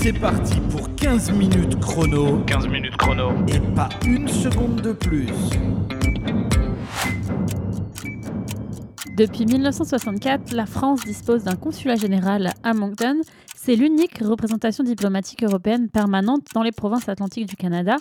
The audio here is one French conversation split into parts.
C'est parti pour 15 minutes chrono. 15 minutes chrono. Et pas une seconde de plus. Depuis 1964, la France dispose d'un consulat général à Moncton. C'est l'unique représentation diplomatique européenne permanente dans les provinces atlantiques du Canada.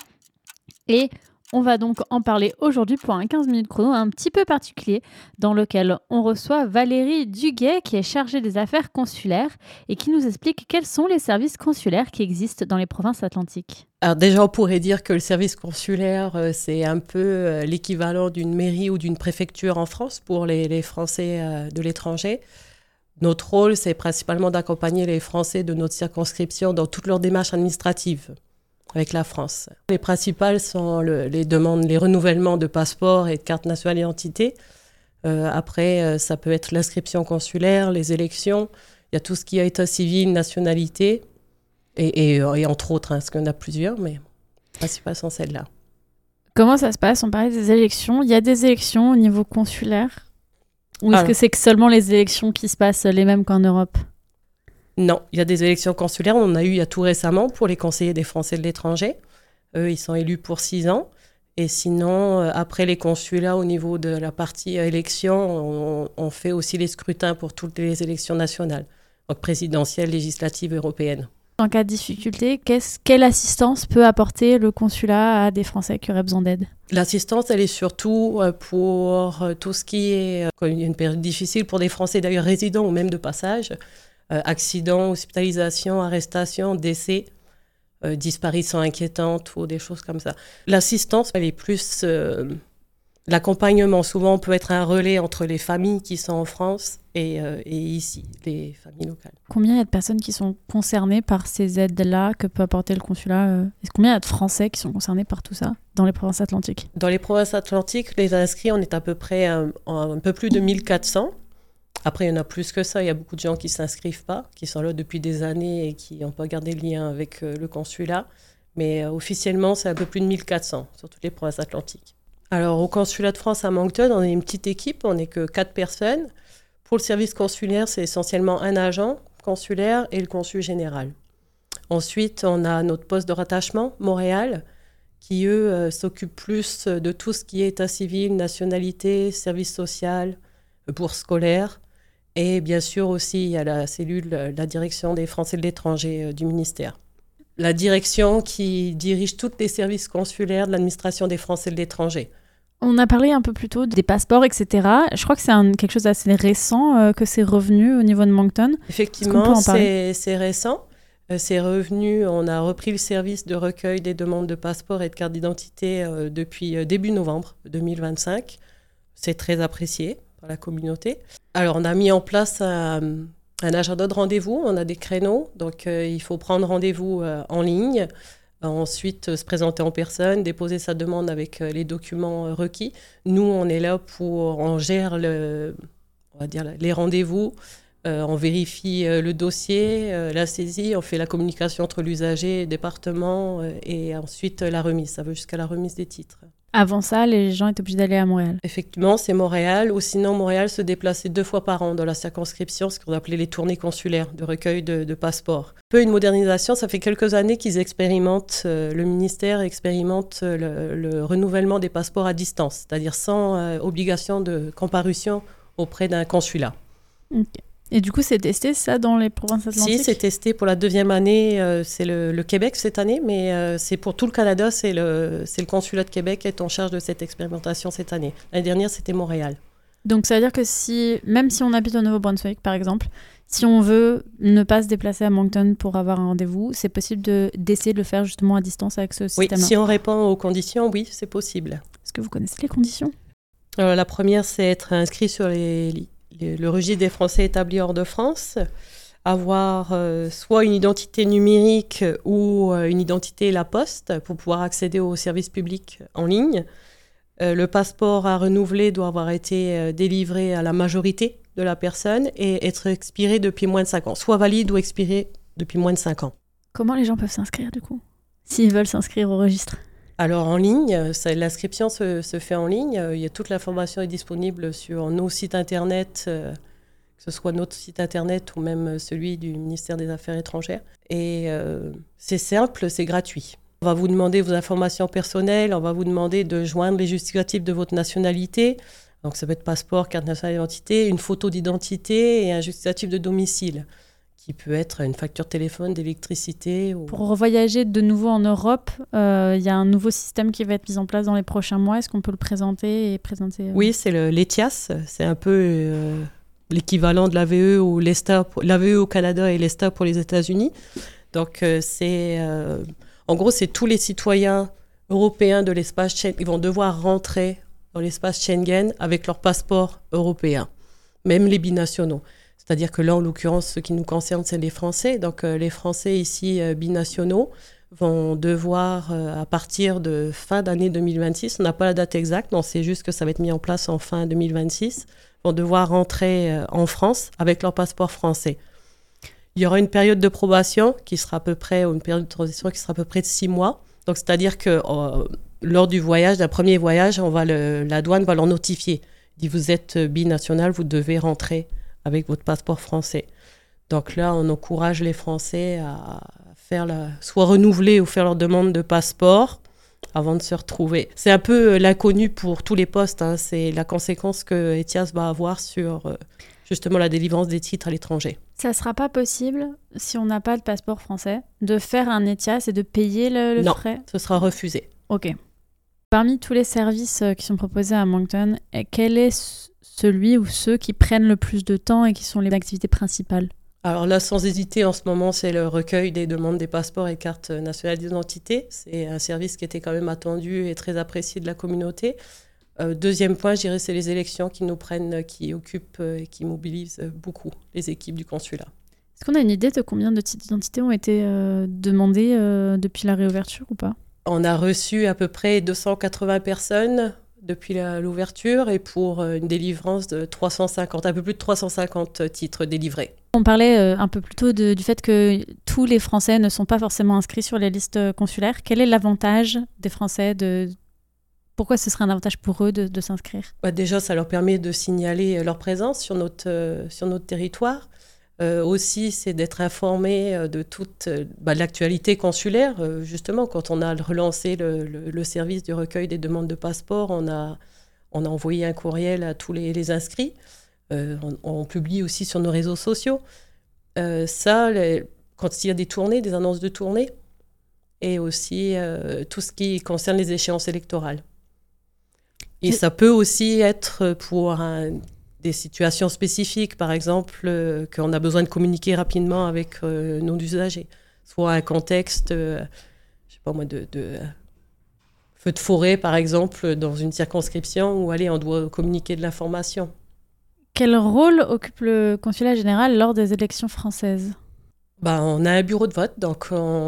Et on va donc en parler aujourd'hui pour un 15 minutes chrono un petit peu particulier dans lequel on reçoit Valérie Duguay qui est chargée des affaires consulaires et qui nous explique quels sont les services consulaires qui existent dans les provinces atlantiques. Alors déjà, on pourrait dire que le service consulaire, c'est un peu l'équivalent d'une mairie ou d'une préfecture en France pour les Français de l'étranger. Notre rôle, c'est principalement d'accompagner les Français de notre circonscription dans toutes leurs démarches administratives avec la France. Les principales sont les demandes, les renouvellements de passeports et de cartes nationales d'identité. Après, ça peut être l'inscription consulaire, les élections. Il y a tout ce qui est état civil, nationalité, et entre autres, parce qu'il y en a plusieurs, mais les principales sont celles-là. Comment ça se passe ? On parlait des élections. Il y a des élections au niveau consulaire ? Ou est-ce que c'est seulement les élections qui se passent les mêmes qu'en Europe ? Non, il y a des élections consulaires. On en a eu il y a tout récemment pour les conseillers des Français de l'étranger. Eux, ils sont élus pour 6 ans. Et sinon, après les consulats, au niveau de la partie élection, on fait aussi les scrutins pour toutes les élections nationales, donc présidentielles, législatives, européennes. En cas de difficulté, quelle assistance peut apporter le consulat à des Français qui auraient besoin d'aide ? L'assistance, elle est surtout pour tout ce qui est une période difficile pour des Français, d'ailleurs résidents ou même de passage. Accidents, hospitalisation, arrestation, décès, disparitions inquiétantes ou des choses comme ça. L'assistance, elle est plus l'accompagnement. Souvent, on peut être un relais entre les familles qui sont en France et ici, les familles locales. Combien il y a de personnes qui sont concernées par ces aides-là que peut apporter le consulat ? Combien il y a de Français qui sont concernés par tout ça dans les provinces atlantiques ? Dans les provinces atlantiques, les inscrits, on est à peu près un peu plus de 1400. Après, il y en a plus que ça. Il y a beaucoup de gens qui ne s'inscrivent pas, qui sont là depuis des années et qui n'ont pas gardé le lien avec le consulat. Mais officiellement, c'est un peu plus de 1400 sur toutes les provinces atlantiques. Alors, au consulat de France à Moncton, on est une petite équipe, on n'est que 4 personnes. Pour le service consulaire, c'est essentiellement un agent consulaire et le consul général. Ensuite, on a notre poste de rattachement, Montréal, qui, eux, s'occupent plus de tout ce qui est état civil, nationalité, service social, bourse scolaire. Et bien sûr aussi, il y a la cellule, la direction des Français de l'étranger du ministère. La direction qui dirige tous les services consulaires de l'administration des Français de l'étranger. On a parlé un peu plus tôt des passeports, etc. Je crois que c'est quelque chose d'assez récent que c'est revenu au niveau de Moncton. Effectivement, c'est récent. C'est revenu, on a repris le service de recueil des demandes de passeports et de cartes d'identité depuis début novembre 2025. C'est très apprécié par la communauté. Alors, on a mis en place un agenda de rendez-vous. On a des créneaux, donc il faut prendre rendez-vous en ligne. Ensuite, se présenter en personne, déposer sa demande avec les documents requis. Nous, on est là on gère les rendez-vous. On vérifie le dossier, la saisie, on fait la communication entre l'usager et le département et ensuite la remise. Ça va jusqu'à la remise des titres. Avant ça, les gens étaient obligés d'aller à Montréal. Effectivement, c'est Montréal, ou sinon Montréal se déplaçait 2 fois par an dans la circonscription, ce qu'on appelait les tournées consulaires de recueil de passeports. Un peu une modernisation, ça fait quelques années qu'ils expérimentent, le ministère expérimente le renouvellement des passeports à distance, c'est-à-dire sans obligation de comparution auprès d'un consulat. Okay. Et du coup, c'est testé ça dans les provinces atlantiques ? Si, c'est testé pour la 2e année. C'est le Québec cette année, mais c'est pour tout le Canada. C'est le consulat de Québec qui est en charge de cette expérimentation cette année. L'année dernière, c'était Montréal. Donc, ça veut dire que même si on habite au Nouveau-Brunswick, par exemple, si on veut ne pas se déplacer à Moncton pour avoir un rendez-vous, c'est possible d'essayer de le faire justement à distance avec ce système-là ? Oui, si on répond aux conditions, oui, c'est possible. Est-ce que vous connaissez les conditions ? Alors, la première, c'est être inscrit sur le registre des Français établis hors de France, avoir soit une identité numérique ou une identité La Poste pour pouvoir accéder aux services publics en ligne. Le passeport à renouveler doit avoir été délivré à la majorité de la personne et être expiré depuis moins de 5 ans, soit valide ou expiré depuis moins de 5 ans. Comment les gens peuvent s'inscrire du coup, s'ils veulent s'inscrire au registre ? Alors en ligne, l'inscription se fait en ligne. Toute l'information est disponible sur nos sites internet que ce soit notre site internet ou même celui du ministère des Affaires étrangères. Et c'est simple, c'est gratuit. On va vous demander vos informations personnelles, on va vous demander de joindre les justificatifs de votre nationalité. Donc ça peut être passeport, carte nationale d'identité, une photo d'identité et un justificatif de domicile, qui peut être une facture de téléphone, d'électricité. Ou... Pour voyager de nouveau en Europe, il y a un nouveau système qui va être mis en place dans les prochains mois. Est-ce qu'on peut le présenter Oui, c'est l'ETIAS. C'est un peu l'équivalent de l'AVE ou l'ESTA, l'AVE au Canada et l'ESTA pour les États-Unis. Donc en gros, c'est tous les citoyens européens de l'espace Schengen. Ils vont devoir rentrer dans l'espace Schengen avec leur passeport européen, même les binationaux. C'est-à-dire que là, en l'occurrence, ce qui nous concerne, c'est les Français. Donc, les Français ici, binationaux, vont devoir, à partir de fin d'année 2026, on n'a pas la date exacte, on sait juste que ça va être mis en place en fin 2026, vont devoir rentrer en France avec leur passeport français. Il y aura une période de probation qui sera à peu près, ou une période de transition qui sera à peu près de 6 mois. Donc, c'est-à-dire que lors du voyage, d'un premier voyage, la douane va leur notifier. Il dit, vous êtes binational, vous devez rentrer avec votre passeport français. Donc là, on encourage les Français à soit renouveler ou faire leur demande de passeport avant de se retrouver. C'est un peu l'inconnu pour tous les postes. Hein. C'est la conséquence que ETIAS va avoir sur justement la délivrance des titres à l'étranger. Ça ne sera pas possible, si on n'a pas de passeport français, de faire un ETIAS et de payer le frais ? Non, ce sera refusé. Ok. Parmi tous les services qui sont proposés à Moncton, quel est celui ou ceux qui prennent le plus de temps et qui sont les activités principales ? Alors là, sans hésiter, en ce moment, c'est le recueil des demandes des passeports et cartes nationales d'identité. C'est un service qui était quand même attendu et très apprécié de la communauté. Deuxième point, je dirais, c'est les élections qui nous prennent, qui occupent et qui mobilisent beaucoup les équipes du consulat. Est-ce qu'on a une idée de combien de titres d'identité ont été demandés depuis la réouverture ou pas ? On a reçu à peu près 280 personnes depuis l'ouverture et pour une délivrance de 350, un peu plus de 350 titres délivrés. On parlait un peu plus tôt du fait que tous les Français ne sont pas forcément inscrits sur les listes consulaires. Quel est l'avantage des Français Pourquoi ce serait un avantage pour eux de s'inscrire ? Déjà, ça leur permet de signaler leur présence sur notre territoire. Aussi, c'est d'être informé de toute l'actualité consulaire. Justement, quand on a relancé le service du recueil des demandes de passeport, on a envoyé un courriel à tous les inscrits. On publie aussi sur nos réseaux sociaux. Quand il y a des tournées, des annonces de tournées, et aussi tout ce qui concerne les échéances électorales. Et ça peut aussi être pour des situations spécifiques, par exemple, qu'on a besoin de communiquer rapidement avec nos usagers. Soit un contexte, je sais pas moi, de feu de forêt, par exemple, dans une circonscription où, on doit communiquer de l'information. Quel rôle occupe le consulat général lors des élections françaises ? On a un bureau de vote, donc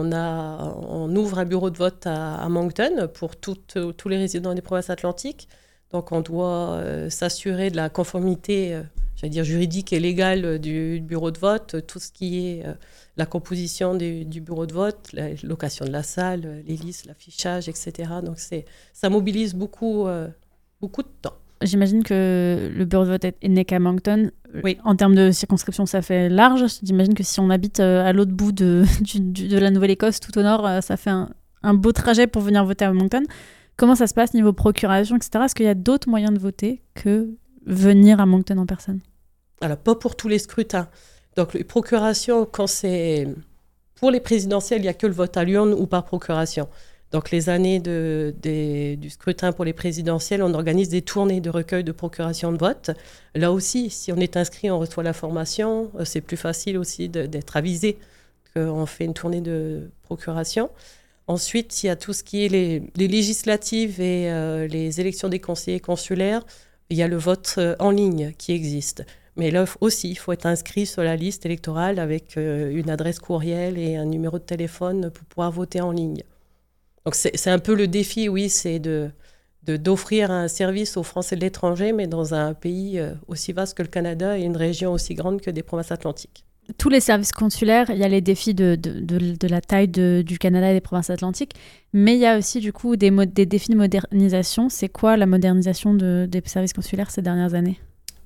on ouvre un bureau de vote à Moncton pour tous les résidents des provinces atlantiques. Donc on doit s'assurer de la conformité, juridique et légale du bureau de vote, tout ce qui est la composition du bureau de vote, la location de la salle, les listes, l'affichage, etc. Donc ça mobilise beaucoup de temps. J'imagine que le bureau de vote n'est qu'à Moncton. Oui. En termes de circonscription, ça fait large. J'imagine que si on habite à l'autre bout de la Nouvelle-Écosse, tout au nord, ça fait un beau trajet pour venir voter à Moncton. Comment ça se passe niveau procuration, etc. Est-ce qu'il y a d'autres moyens de voter que venir à Moncton en personne ? Alors, pas pour tous les scrutins. Donc, les procurations, quand c'est pour les présidentielles, il n'y a que le vote à l'urne ou par procuration. Donc, les années du scrutin pour les présidentielles, on organise des tournées de recueil de procuration de vote. Là aussi, si on est inscrit, on reçoit l'information. C'est plus facile aussi d'être avisé qu'on fait une tournée de procuration. Ensuite, il y a tout ce qui est les législatives et les élections des conseillers consulaires. Il y a le vote en ligne qui existe. Mais là aussi, il faut être inscrit sur la liste électorale avec une adresse courriel et un numéro de téléphone pour pouvoir voter en ligne. Donc c'est un peu le défi, oui, c'est d'offrir un service aux Français de l'étranger, mais dans un pays aussi vaste que le Canada et une région aussi grande que des provinces atlantiques. Tous les services consulaires, il y a les défis de la taille du Canada et des provinces atlantiques, mais il y a aussi du coup des défis de modernisation. C'est quoi la modernisation des services consulaires ces dernières années ?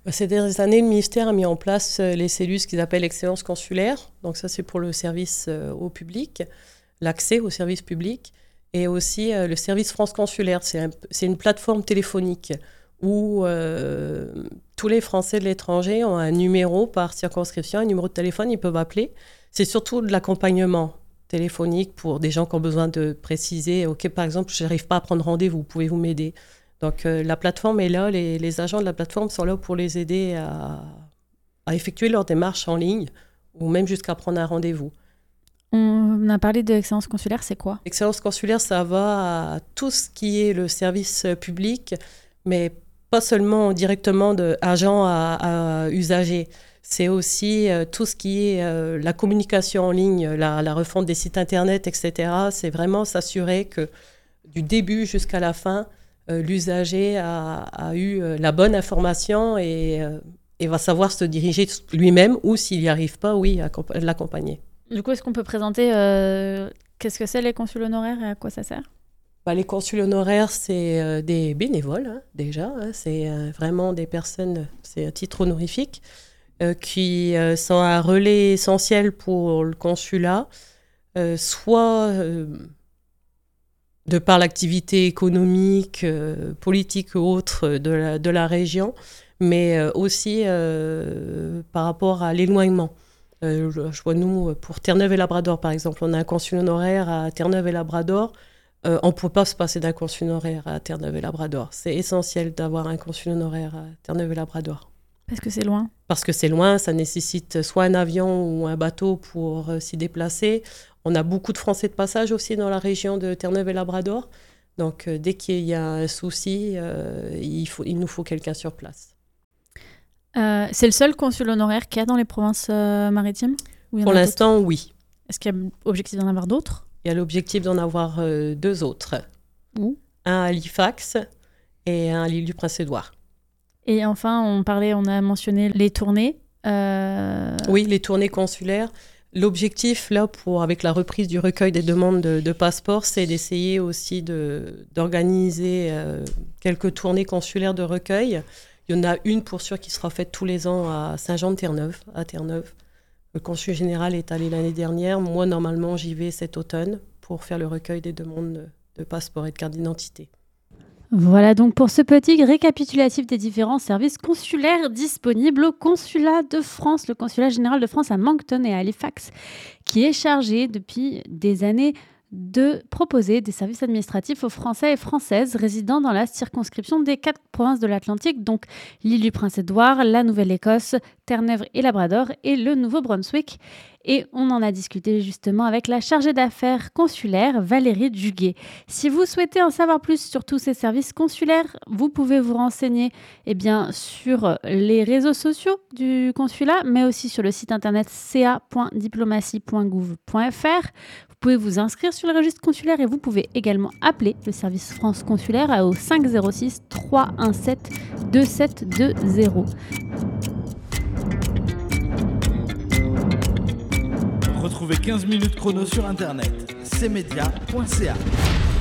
Ces dernières années, le ministère a mis en place les cellules qu'ils appellent Excellence consulaire. Donc ça, c'est pour le service au public, l'accès au service public. Et aussi le service France consulaire. C'est une plateforme téléphonique où tous les Français de l'étranger ont un numéro par circonscription, un numéro de téléphone, ils peuvent appeler. C'est surtout de l'accompagnement téléphonique pour des gens qui ont besoin de préciser « Ok, par exemple, je n'arrive pas à prendre rendez-vous, pouvez-vous m'aider ?» Donc, la plateforme est là, les agents de la plateforme sont là pour les aider à effectuer leurs démarches en ligne ou même jusqu'à prendre un rendez-vous. On a parlé de l'excellence consulaire, c'est quoi ? L'excellence consulaire, ça va à tout ce qui est le service public, mais pas seulement directement d'agent à usager. C'est aussi tout ce qui est la communication en ligne, la refonte des sites Internet, etc. C'est vraiment s'assurer que du début jusqu'à la fin, l'usager a eu la bonne information et va savoir se diriger lui-même ou s'il n'y arrive pas, oui, l'accompagner. Du coup, est-ce qu'on peut présenter qu'est-ce que c'est les consuls honoraires et à quoi ça sert ? Les consuls honoraires, c'est des bénévoles, déjà. C'est vraiment des personnes, c'est à titre honorifique, qui sont un relais essentiel pour le consulat, soit de par l'activité économique, politique ou autre de la région, mais aussi par rapport à l'éloignement. Je vois, nous, pour Terre-Neuve et Labrador, par exemple, on a un consul honoraire à Terre-Neuve et Labrador. On ne peut pas se passer d'un consul honoraire à Terre-Neuve et Labrador. C'est essentiel d'avoir un consul honoraire à Terre-Neuve et Labrador. Parce que c'est loin ? Parce que c'est loin, ça nécessite soit un avion ou un bateau pour s'y déplacer. On a beaucoup de Français de passage aussi dans la région de Terre-Neuve et Labrador. Donc, dès qu'il y a un souci, il nous faut quelqu'un sur place. C'est le seul consul honoraire qu'il y a dans les provinces maritimes ? Pour l'instant, oui. Est-ce qu'il y a l'objectif d'en avoir d'autres ? Il y a l'objectif d'en avoir 2 autres. Où ? Un à Halifax et un à l'île du Prince-Édouard. Et enfin, on a mentionné les tournées. Oui, les tournées consulaires. L'objectif, là, avec la reprise du recueil des demandes de passeport, c'est d'essayer aussi d'organiser quelques tournées consulaires de recueil. Il y en a une, pour sûr, qui sera faite tous les ans à Saint-Jean-de-Terre-Neuve, à Terre-Neuve. Le consul général est allé l'année dernière. Moi, normalement, j'y vais cet automne pour faire le recueil des demandes de passeport et de carte d'identité. Voilà donc pour ce petit récapitulatif des différents services consulaires disponibles au Consulat de France, le Consulat général de France à Moncton et à Halifax, qui est chargé depuis des années de proposer des services administratifs aux Français et Françaises résidant dans la circonscription des 4 provinces de l'Atlantique, donc l'île du Prince-Édouard, la Nouvelle-Écosse, Terre-Neuve et Labrador et le Nouveau-Brunswick. Et on en a discuté justement avec la chargée d'affaires consulaire, Valérie Duguet. Si vous souhaitez en savoir plus sur tous ces services consulaires, vous pouvez vous renseigner sur les réseaux sociaux du consulat, mais aussi sur le site internet ca.diplomatie.gouv.fr. Vous pouvez vous inscrire sur le registre consulaire et vous pouvez également appeler le service France consulaire au 506 317 2720. Retrouvez 15 minutes chrono sur internet, cmedia.ca.